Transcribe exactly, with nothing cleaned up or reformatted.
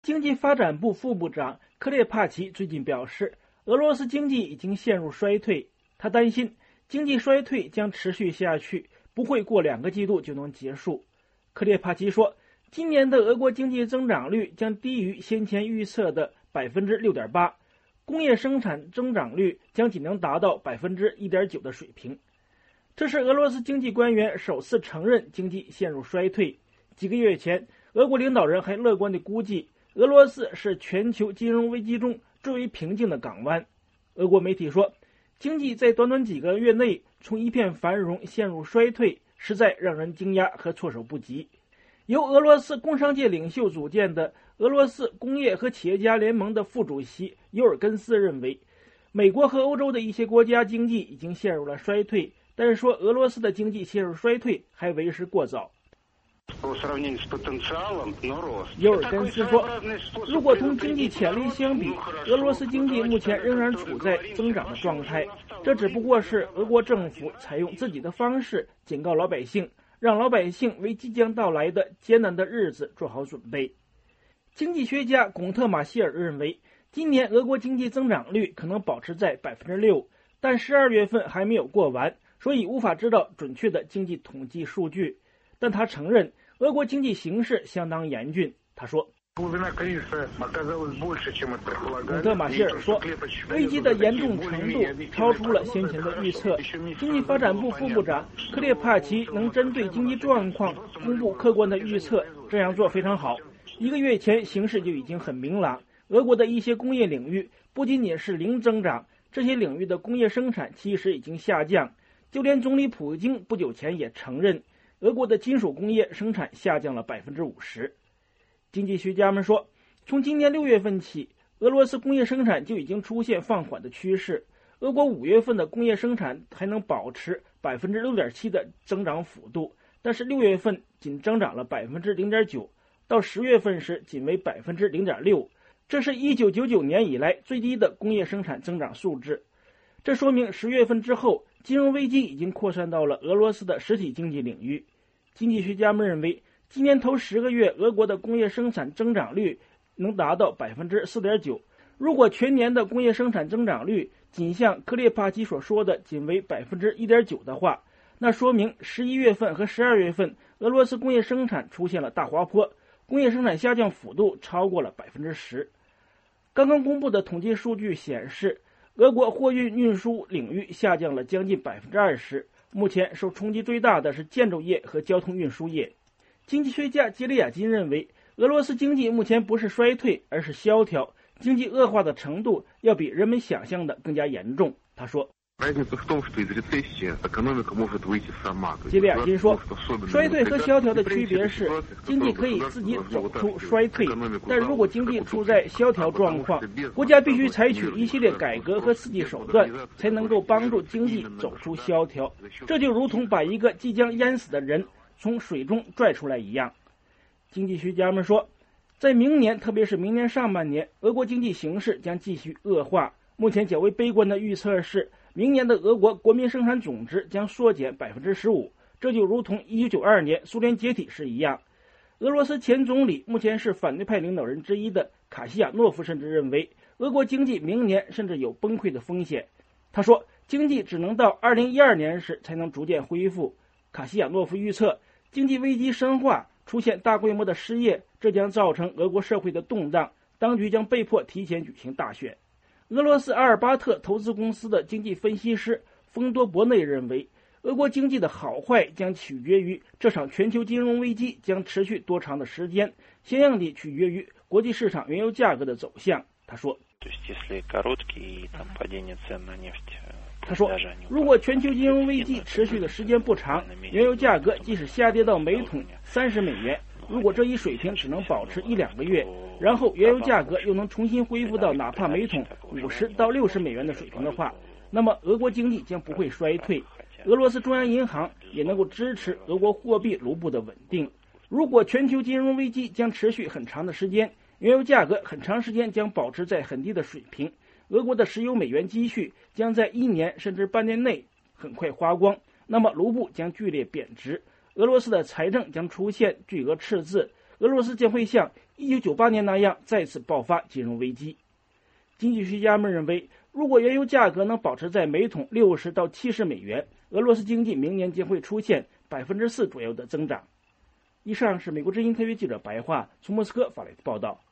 经济发展部副部长克列帕奇最近表示，俄罗斯经济已经陷入衰退，他担心经济衰退将持续下去，不会过两个季度就能结束。克列帕奇说，今年的俄国经济增长率将低于先前预测的 百分之六点八， 工业生产增长率将仅能达到 百分之一点九 的水平。这是俄罗斯经济官员首次承认经济陷入衰退。几个月前，俄国领导人还乐观地估计，俄罗斯是全球金融危机中最为平静的港湾。俄国媒体说，经济在短短几个月内从一片繁荣陷入衰退，实在让人惊讶和措手不及。由俄罗斯工商界领袖组建的俄罗斯工业和企业家联盟的副主席尤尔根斯认为，美国和欧洲的一些国家经济已经陷入了衰退，但是说俄罗斯的经济陷入衰退还为时过早。尤尔根斯说，如果同经济潜力相比，俄罗斯经济目前仍然处在增长的状态，这只不过是俄国政府采用自己的方式警告老百姓，让老百姓为即将到来的艰难的日子做好准备。经济学家贡特马歇尔认为，今年俄国经济增长率可能保持在 百分之六， 但十二月份还没有过完，所以无法知道准确的经济统计数据。但他承认俄国经济形势相当严峻。他说，贡特马歇尔说，危机的严重程度超出了先前的预测。经济发展部副部长克列帕奇能针对经济状况公布客观的预测，这样做非常好。一个月前形势就已经很明朗，俄国的一些工业领域不仅仅是零增长，这些领域的工业生产其实已经下降。就连总理普京不久前也承认，俄国的金属工业生产下降了 百分之五十。 经济学家们说，从今年六月份起，俄罗斯工业生产就已经出现放缓的趋势。俄国五月份的工业生产还能保持 百分之六点七 的增长幅度，但是六月份仅增长了 百分之零点九， 到十月份时仅为 百分之零点六， 这是一九九九年以来最低的工业生产增长数字。这说明十月份之后，金融危机已经扩散到了俄罗斯的实体经济领域。经济学家们认为，今年头十个月俄国的工业生产增长率能达到 百分之四点九。 如果全年的工业生产增长率仅像克列帕奇所说的仅为 百分之一点九 的话，那说明十一月份和十二月份俄罗斯工业生产出现了大滑坡，工业生产下降幅度超过了 百分之十。 刚刚公布的统计数据显示，俄国货运运输领域下降了将近 百分之二十， 目前受冲击最大的是建筑业和交通运输业。经济学家杰里亚金认为，俄罗斯经济目前不是衰退，而是萧条，经济恶化的程度要比人们想象的更加严重。他说，杰里亚金说，衰退和萧条的区别是，经济可以自己走出衰退，但如果经济处在萧条状况，国家必须采取一系列改革和刺激手段，才能够帮助经济走出萧条。这就如同把一个即将淹死的人从水中拽出来一样。经济学家们说，在明年，特别是明年上半年，俄国经济形势将继续恶化。目前较为悲观的预测是，明年的俄国国民生产总值将缩减 百分之十五， 这就如同一九九二年苏联解体时一样。俄罗斯前总理，目前是反对派领导人之一的卡西亚诺夫甚至认为，俄国经济明年甚至有崩溃的风险。他说，经济只能到二零一二年时才能逐渐恢复。卡西亚诺夫预测，经济危机深化，出现大规模的失业，这将造成俄国社会的动荡，当局将被迫提前举行大选。俄罗斯阿尔巴特投资公司的经济分析师丰多伯内认为，俄国经济的好坏将取决于这场全球金融危机将持续多长的时间，相应地取决于国际市场原油价格的走向。他说，他说，如果全球金融危机持续的时间不长，原油价格即使下跌到每桶三十美元，如果这一水平只能保持一两个月，然后原油价格又能重新恢复到哪怕每桶五十到六十美元的水平的话，那么俄国经济将不会衰退。俄罗斯中央银行也能够支持俄国货币卢布的稳定。如果全球金融危机将持续很长的时间，原油价格很长时间将保持在很低的水平，俄国的石油美元积蓄将在一年甚至半年内很快花光，那么卢布将剧烈贬值，俄罗斯的财政将出现巨额赤字，俄罗斯将会像一九九八年那样再次爆发金融危机。经济学家们认为，如果原油价格能保持在每桶六十到七十美元，俄罗斯经济明年将会出现百分之四左右的增长。以上是美国之音特约记者白桦从莫斯科发来的报道。